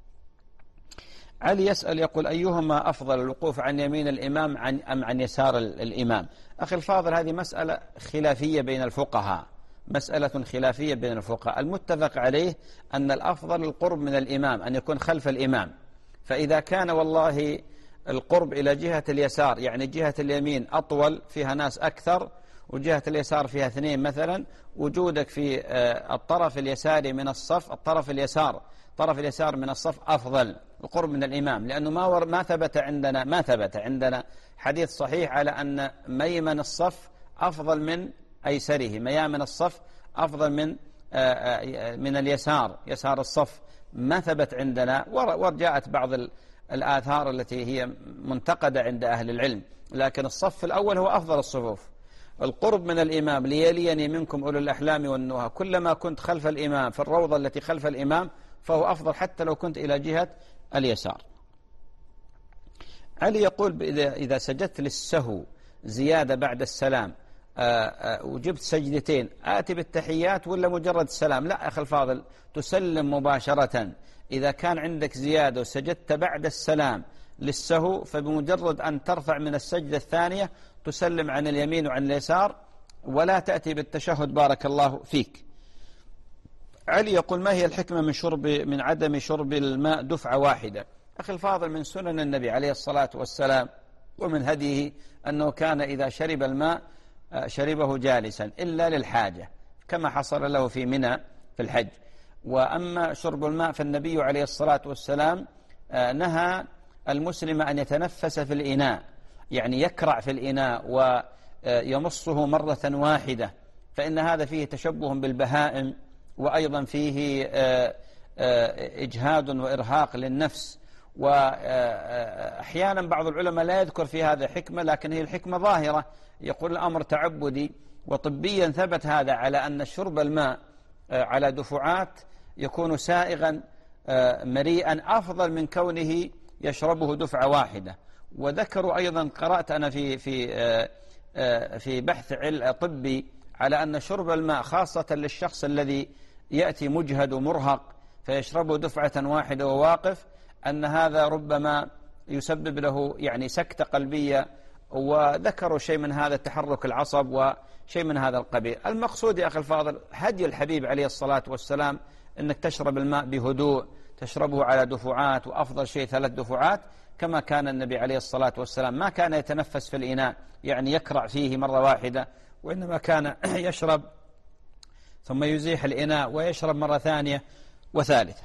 علي يسأل يقول: أيهما أفضل، الوقوف عن يمين الإمام أم عن يسار الإمام؟ أخي الفاضل، هذه مسألة خلافية بين الفقهاء، مسألة خلافية بين الفقهاء. المتفق عليه أن الأفضل القرب من الإمام، أن يكون خلف الإمام. فإذا كان والله القرب إلى جهة اليسار، يعني جهة اليمين أطول فيها ناس أكثر وجهة اليسار فيها 2 مثلا، وجودك في الطرف اليساري من الصف، الطرف اليسار من الصف أفضل، القرب من الإمام، لأنه ما ثبت عندنا حديث صحيح على أن ميمن الصف أفضل من أيسره، ميامن الصف أفضل من اليسار، يسار الصف، ما ثبت عندنا. ورجاءت بعض الآثار التي هي منتقدة عند أهل العلم، لكن الصف الأول هو أفضل الصفوف. القرب من الإمام: ليليني منكم أولو الأحلام والنهى، كلما كنت خلف الإمام في الروضة التي خلف الإمام فهو أفضل حتى لو كنت إلى جهة اليسار. علي يقول: إذا سجدت للسهو زيادة بعد السلام وجبت سجدتين، آتي بالتحيات ولا مجرد السلام؟ لا أخي الفاضل، تسلم مباشرة. إذا كان عندك زيادة وسجدت بعد السلام للسهو، فبمجرد أن ترفع من السجدة الثانية تسلم عن اليمين وعن اليسار، ولا تأتي بالتشهد بارك الله فيك. علي يقول: ما هي الحكمة من عدم شرب الماء دفعة واحدة؟ أخي الفاضل، من سنن النبي عليه الصلاة والسلام ومن هديه أنه كان إذا شرب الماء شربه جالسا إلا للحاجة، كما حصل له في منى في الحج. وأما شرب الماء فالنبي عليه الصلاة والسلام نهى المسلم أن يتنفس في الإناء، يعني يكرع في الإناء ويمصه مرة واحدة، فإن هذا فيه تشبه بالبهائم، وأيضا فيه إجهاد وإرهاق للنفس. وأحيانا بعض العلماء لا يذكر في هذا حكمة، لكن هي الحكمة ظاهرة، يقول الأمر تعبدي، وطبيا ثبت هذا على أن شرب الماء على دفعات يكون سائغا مريئا أفضل من كونه يشربه دفعة واحدة. وذكروا أيضا، قرأت أنا في بحث طبي على أن شرب الماء خاصة للشخص الذي يأتي مجهد ومرهق فيشربه دفعة واحدة وواقف، أن هذا ربما يسبب له يعني سكتة قلبية، وذكروا شيء من هذا تحرك العصب وشيء من هذا القبيل. المقصود يا أخي الفاضل هدي الحبيب عليه الصلاة والسلام أنك تشرب الماء بهدوء، تشربه على دفعات، وأفضل شيء 3 دفعات، كما كان النبي عليه الصلاة والسلام. ما كان يتنفس في الإناء يعني يكرع فيه مرة واحدة، وإنما كان يشرب ثم يزيح الإناء ويشرب مرة ثانية وثالثة.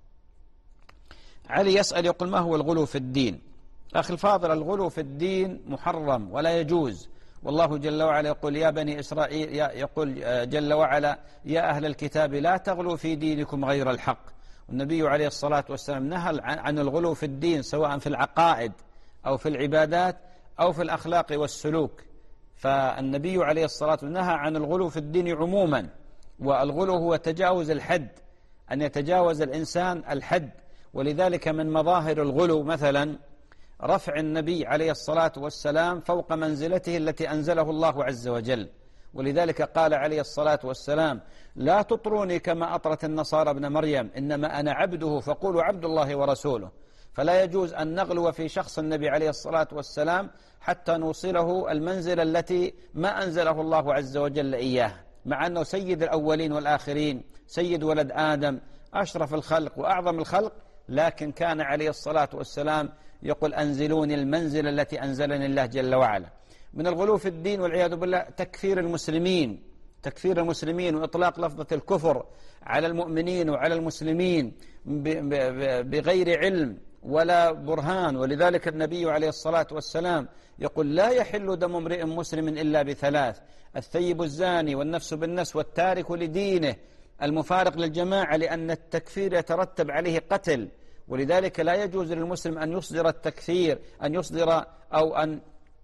علي يسأل يقول: ما هو الغلو في الدين؟ أخي الفاضل، الغلو في الدين محرم ولا يجوز، والله جل وعلا يقول: يا بني إسرائيل، يقول جل وعلا: يا أهل الكتاب لا تغلوا في دينكم غير الحق. والنبي عليه الصلاة والسلام نهى عن الغلو في الدين، سواء في العقائد أو في العبادات أو في الأخلاق والسلوك. فالنبي عليه الصلاة والسلام نهى عن الغلو في الدين عموما، والغلو هو تجاوز الحد، أن يتجاوز الإنسان الحد. ولذلك من مظاهر الغلو مثلا رفع النبي عليه الصلاة والسلام فوق منزلته التي أنزله الله عز وجل. ولذلك قال عليه الصلاة والسلام: لا تطروني كما أطرت النصارى ابن مريم، إنما أنا عبده فقولوا عبد الله ورسوله. فلا يجوز أن نغلو في شخص النبي عليه الصلاة والسلام حتى نوصله المنزل التي ما أنزله الله عز وجل إياه، مع أنه سيد الأولين والآخرين، سيد ولد آدم، أشرف الخلق وأعظم الخلق، لكن كان عليه الصلاة والسلام يقول: أنزلوني المنزل التي أنزلني الله جل وعلا. من الغلو في الدين والعياذ بالله تكفير المسلمين وإطلاق لفظة الكفر على المؤمنين وعلى المسلمين بغير علم ولا برهان. ولذلك النبي عليه الصلاة والسلام يقول: لا يحل دم امرئ مسلم إلا ب3: الثيب الزاني، والنفس بالنفس، والتارك لدينه، المفارق للجماعة، لأن التكفير يترتب عليه قتل. ولذلك لا يجوز للمسلم أن يصدر التكفير، أن يصدر أو أن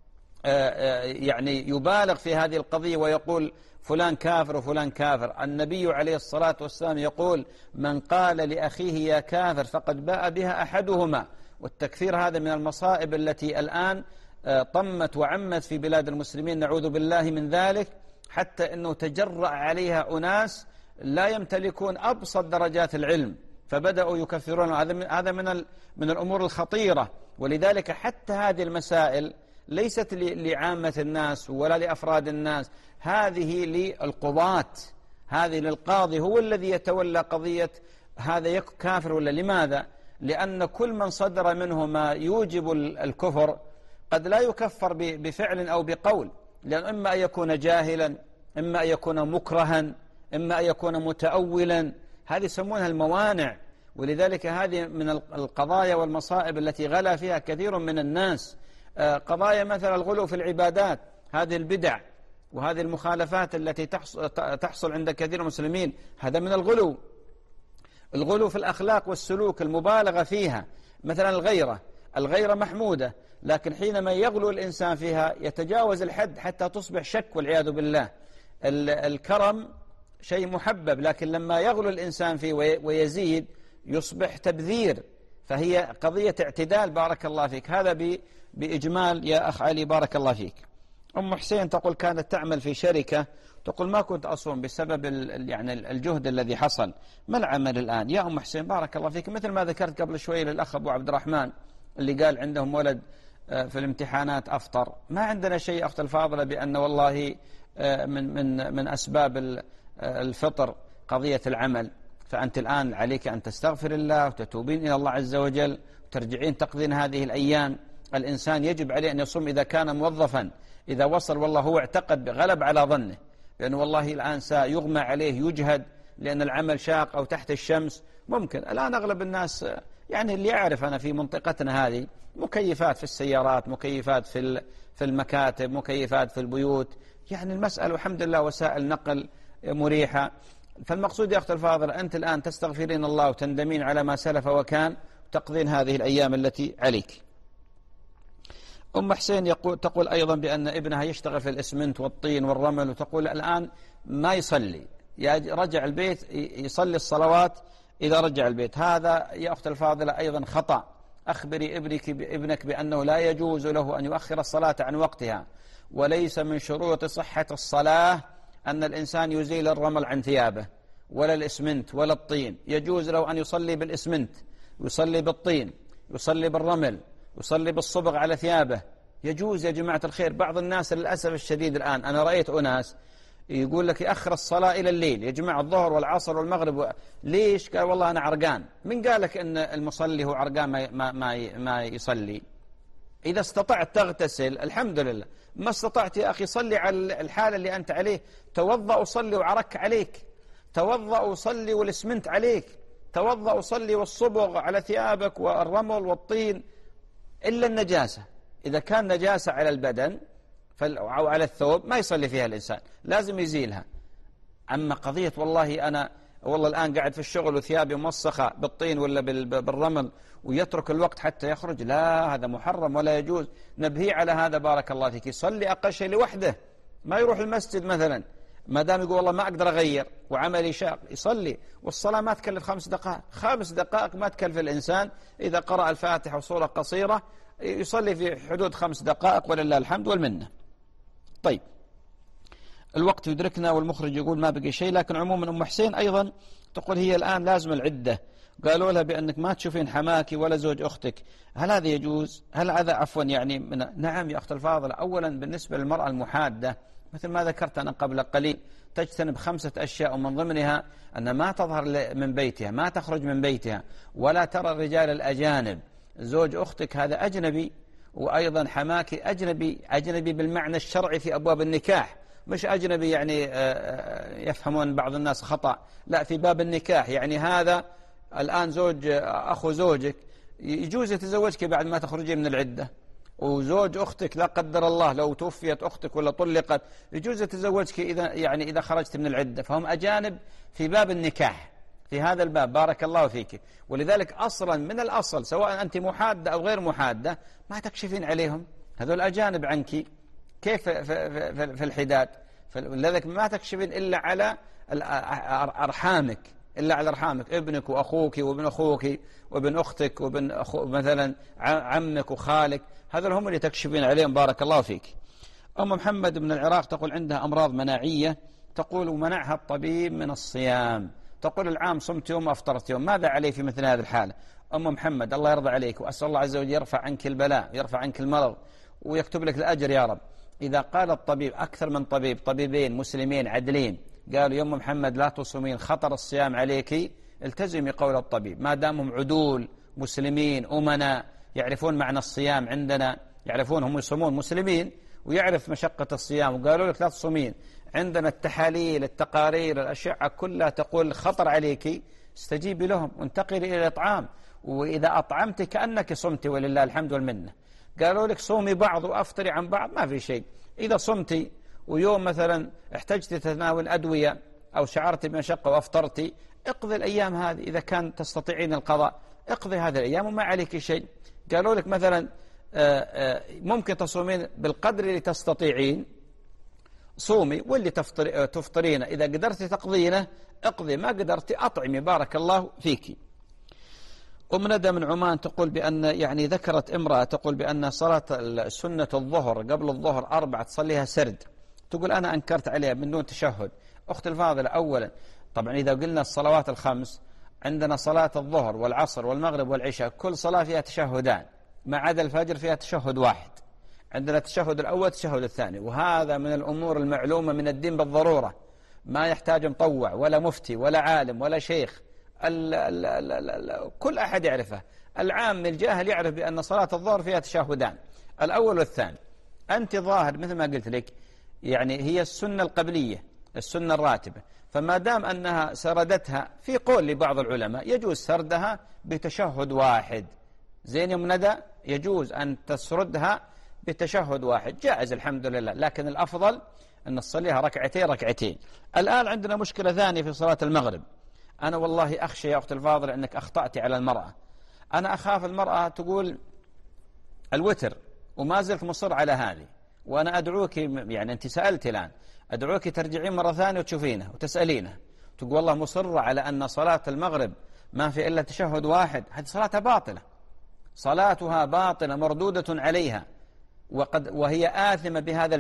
يعني يبالغ في هذه القضية ويقول فلان كافر وفلان كافر. النبي عليه الصلاة والسلام يقول: من قال لأخيه يا كافر فقد باء بها أحدهما. والتكفير هذا من المصائب التي الآن طمت وعمت في بلاد المسلمين، نعوذ بالله من ذلك، حتى أنه تجرأ عليها أناس لا يمتلكون أبسط درجات العلم فبدأوا يكفرون. هذا من الأمور الخطيرة. ولذلك حتى هذه المسائل ليست لعامة الناس ولا لأفراد الناس، هذه للقضاة، هذه للقاضي هو الذي يتولى قضية هذا كافر ولا. لماذا؟ لأن كل من صدر منه ما يوجب الكفر قد لا يكفر بفعل أو بقول، لأن إما أن يكون جاهلا، إما أن يكون مكرها، إما أن يكون متأولا. هذه يسمونها الموانع. ولذلك هذه من القضايا والمصائب التي غلا فيها كثير من الناس. قضايا مثل الغلو في العبادات، هذه البدع وهذه المخالفات التي تحصل عند كثير من المسلمين، هذا من الغلو في الأخلاق والسلوك المبالغة فيها. مثلا الغيرة محمودة، لكن حينما يغلو الإنسان فيها يتجاوز الحد حتى تصبح شك والعياذ بالله. الكرم شيء محبب، لكن لما يغلو الإنسان فيه ويزيد يصبح تبذير، فهي قضية اعتدال. بارك الله فيك. هذا بإجمال يا أخ علي، بارك الله فيك. أم حسين تقول كانت تعمل في شركة، تقول ما كنت أصوم بسبب يعني الجهد الذي حصل. ما العمل الآن يا أم حسين؟ بارك الله فيك. مثل ما ذكرت قبل شوي للأخ أبو عبد الرحمن اللي قال عندهم ولد في الامتحانات أفطر. ما عندنا شيء أخت الفاضلة بأن والله من أسباب الفطر قضية العمل. فأنت الآن عليك أن تستغفر الله وتتوبين إلى الله عز وجل وترجعين تقضين هذه الأيام. الإنسان يجب عليه أن يصوم إذا كان موظفا، إذا وصل والله هو اعتقد غلب على ظنه لأنه والله الآن سيغمى عليه يجهد لأن العمل شاق أو تحت الشمس. ممكن الآن أغلب الناس يعني اللي يعرف أنا في منطقتنا هذه مكيفات في السيارات، مكيفات في المكاتب، مكيفات في البيوت. يعني المسألة الحمد لله وسائل نقل مريحة. فالمقصود يا أخت الفاضلة أنت الآن تستغفرين الله وتندمين على ما سلف وكان وتقضين هذه الأيام التي عليك. أم حسين تقول أيضا بأن ابنها يشتغل في الإسمنت والطين والرمل، وتقول الآن ما يصلي، رجع البيت يصلي الصلوات إذا رجع البيت. هذا يا أخت الفاضلة أيضا خطأ. أخبري ابنك بأنه لا يجوز له أن يؤخر الصلاة عن وقتها، وليس من شروط صحة الصلاة أن الإنسان يزيل الرمل عن ثيابه ولا الإسمنت ولا الطين. يجوز له أن يصلي بالإسمنت، يصلي بالطين، يصلي بالرمل، يصلي بالصبغ على ثيابه. يجوز يا جماعة الخير. بعض الناس للأسف الشديد الآن أنا رأيت أناس يقول لك يأخر الصلاة إلى الليل، يجمع الظهر والعصر والمغرب. ليش؟ قال والله أنا عرقان. من قال لك أن المصلي هو عرقان ما يصلي؟ إذا استطعت تغتسل الحمد لله، ما استطعت يا أخي صلي على الحالة اللي أنت عليه. توضأ وصلي وعرك عليك، توضأ وصلي والإسمنت عليك، توضأ وصلي والصبغ على ثيابك والرمل والطين، إلا النجاسة. إذا كان نجاسة على البدن أو على الثوب ما يصلي فيها الإنسان، لازم يزيلها. أما قضية والله أنا والله الآن قاعد في الشغل وثيابي موسخة بالطين ولا بالرمل ويترك الوقت حتى يخرج، لا، هذا محرم ولا يجوز. نبهي على هذا. بارك الله فيك. يصلي أقل شيء لوحده، ما يروح المسجد مثلا ما دام يقول والله ما أقدر أغير وعملي شاق، يصلي. والصلاة ما تكلف 5 دقائق، 5 دقائق ما تكلف الإنسان. إذا قرأ الفاتحة وصورة قصيرة يصلي في حدود 5 دقائق ولله الحمد والمنة. طيب الوقت يدركنا والمخرج يقول ما بقي شيء، لكن عموما أم حسين أيضا تقول هي الآن لازم العدة. قالوا لها بأنك ما تشوفين حماك ولا زوج أختك، هل هذا يجوز؟ هل هذا عفوا يعني نعم يا أخت الفاضلة. أولا بالنسبة للمرأة المحادة مثل ما ذكرت أنا قبل قليل تجتنب 5 أشياء، ومن ضمنها أن ما تظهر من بيتها، ما تخرج من بيتها، ولا ترى الرجال الأجانب. زوج أختك هذا أجنبي، وأيضا حماك أجنبي بالمعنى الشرعي في أبواب النكاح، مش أجنبي يعني يفهمون بعض الناس خطأ، لا، في باب النكاح. يعني هذا الآن زوج أخو زوجك يجوز يتزوجك بعد ما تخرجي من العدة، وزوج أختك لا قدر الله لو توفيت أختك ولا طلقت يجوز يتزوجك إذا خرجت من العدة. فهم أجانب في باب النكاح في هذا الباب. بارك الله فيك. ولذلك أصلا من الأصل سواء أنت محادة أو غير محادة ما تكشفين عليهم، هذول أجانب عنك. كيف في الحداد؟ لذلك ما تكشفين إلا على أرحامك، إلا على أرحامك، ابنك وأخوك وابن أخوك وابن أختك وابن مثلا عمك وخالك، هذول هم اللي تكشفين عليهم. بارك الله فيك. أم محمد من العراق تقول عندها أمراض مناعية تقول ومنعها الطبيب من الصيام، تقول العام صمت يوم وأفطرت يوم، ماذا عليه في مثل هذه الحالة؟ أم محمد الله يرضى عليك وأسأل الله عز وجل يرفع عنك البلاء ويرفع عنك المرض ويكتب لك الأجر يا رب. إذا قال الطبيب أكثر من طبيب، طبيبين مسلمين عدلين، قالوا يا أم محمد لا تصومين خطر الصيام عليك، التزمي قول الطبيب ما دامهم عدول مسلمين أمنا يعرفون معنى الصيام عندنا، يعرفون هم يصومون مسلمين ويعرف مشقة الصيام، وقالوا لك لا تصومين. عندنا التحاليل التقارير الأشعة كلها تقول خطر عليك، استجيبي لهم وانتقلي إلى الإطعام، وإذا أطعمت كأنك صمتي ولله الحمد والمنة. قالوا لك صومي بعض وأفطري عن بعض، ما في شيء. إذا صمتي ويوم مثلا احتجت تتناول أدوية أو شعرت بمشقة وأفطرتي، اقضي الأيام هذه، إذا كان تستطيعين القضاء اقضي هذه الأيام وما عليك شيء. قالوا لك مثلا ممكن تصومين بالقدر اللي تستطيعين صومي، واللي تفطرين إذا قدرت تقضينه اقضي، ما قدرت أطعمي بارك الله فيك. أم ندى من عمان تقول بأن يعني ذكرت امرأة تقول بأن صلاة سنة الظهر قبل الظهر 4 تصليها سرد، تقول أنا أنكرت عليها من دون تشهد. أخت الفاضلة أولا طبعا إذا قلنا الصلوات الخمس عندنا صلاة الظهر والعصر والمغرب والعشاء كل صلاة فيها تشهدان، ما عدا الفجر فيها تشهد واحد. عندنا التشهد الأول التشهد الثاني، وهذا من الأمور المعلومة من الدين بالضرورة، ما يحتاج مطوع ولا مفتي ولا عالم ولا شيخ، كل أحد يعرفه. العام الجاهل يعرف بأن صلاة الظهر فيها تشهدان الأول والثاني. أنت ظاهر مثل ما قلت لك يعني هي السنة القبلية السنة الراتبة، فما دام أنها سردتها في قول لبعض العلماء يجوز سردها بتشهد واحد. زين يوم ندى يجوز أن تسردها بتشهد واحد، جائز الحمد لله، لكن الأفضل أن تصليها ركعتين. الآن عندنا مشكلة ثانية في صلاة المغرب. أنا والله أخشى يا أخت الفاضلة أنك أخطأتي على المرأة. أنا أخاف المرأة تقول الوتر وما زلت مصر على هذه، وأنا أدعوك يعني أنت سألت الآن، أدعوك ترجعين مرة ثانية وتشوفينه وتسألينه، تقول والله مصرة على أن صلاة المغرب ما في إلا تشهد واحد، هذه صلاتها باطلة، صلاتها باطلة مردودة عليها، وهي آثمة بهذا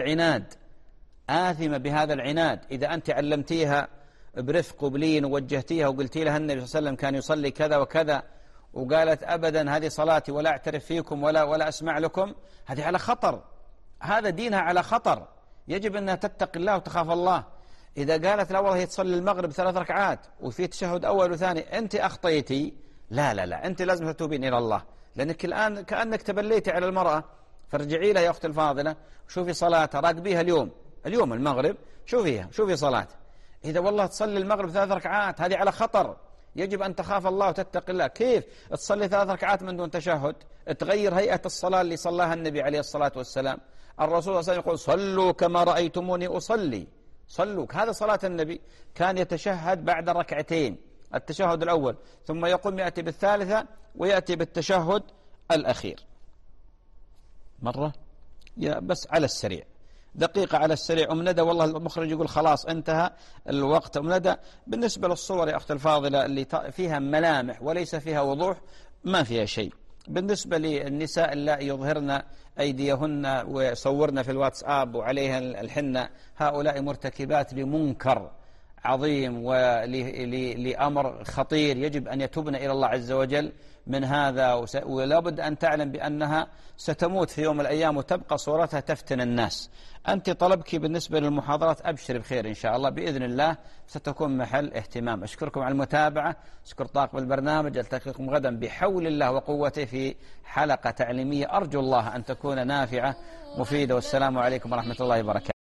العناد. إذا أنت علمتيها برفق وبلين ووجهتيها وقلتي لها النبي صلى الله عليه وسلم كان يصلي كذا وكذا، وقالت أبدا هذه صلاتي ولا أعترف فيكم ولا أسمع لكم، هذه على خطر، هذا دينها على خطر، يجب أنها تتقي الله وتخاف الله. إذا قالت لا والله هي تصلي المغرب 3 ركعات وفي تشهد أول وثاني، أنت أخطيتي، لا أنت لازم تتوبين إلى الله، لأنك الآن كأنك تبليتي على المرأة. فارجعي لها يا أخت الفاضلة، شوفي صلاتها، راقبيها اليوم المغرب، شوفي صلاتها. إذا والله تصلي المغرب 3 ركعات هذه على خطر، يجب أن تخاف الله وتتقي الله. كيف تصلي 3 ركعات من دون تشهد؟ تغير هيئة الصلاة اللي صلاها النبي عليه الصلاة والسلام. الرسول صلى الله عليه وسلم يقول صلوا كما رأيتموني أصلي، صلوا، هذا صلاة النبي، كان يتشهد بعد 2 ركعتين، التشهد الأول ثم يقوم يأتي بالثالثة ويأتي بالتشهد الأخير. مرة بس على السريع، دقيقة على السريع. أم ندى والله المخرج يقول خلاص انتهى الوقت. أم ندى بالنسبة للصور يا أخت الفاضلة اللي فيها ملامح وليس فيها وضوح ما فيها شيء. بالنسبة للنساء اللائي يظهرن أيديهن وصورن في الواتساب وعليها الحنة، هؤلاء مرتكبات لمنكر عظيم ولأمر خطير، يجب أن يتوبن إلى الله عز وجل من هذا، ولا بد أن تعلم بأنها ستموت في يوم من الأيام وتبقى صورتها تفتن الناس. أنت طلبك بالنسبة للمحاضرات أبشر بخير إن شاء الله بإذن الله، ستكون محل اهتمام. أشكركم على المتابعة، أشكر طاقم البرنامج، ألتقيكم غدا بحول الله وقوته في حلقة تعليمية أرجو الله أن تكون نافعة مفيدة، والسلام عليكم ورحمة الله وبركاته.